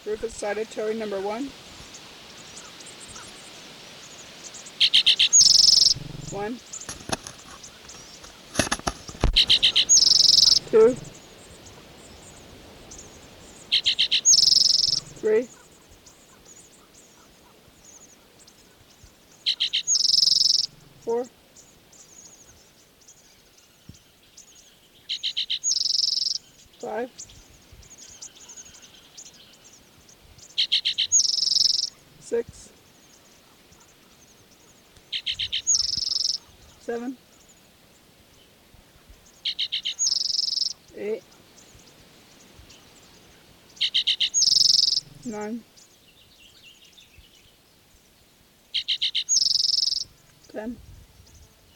Rufous sided toy number 1. 1, 2, 3, 4, 5, 6, 7, 8, 9, 10.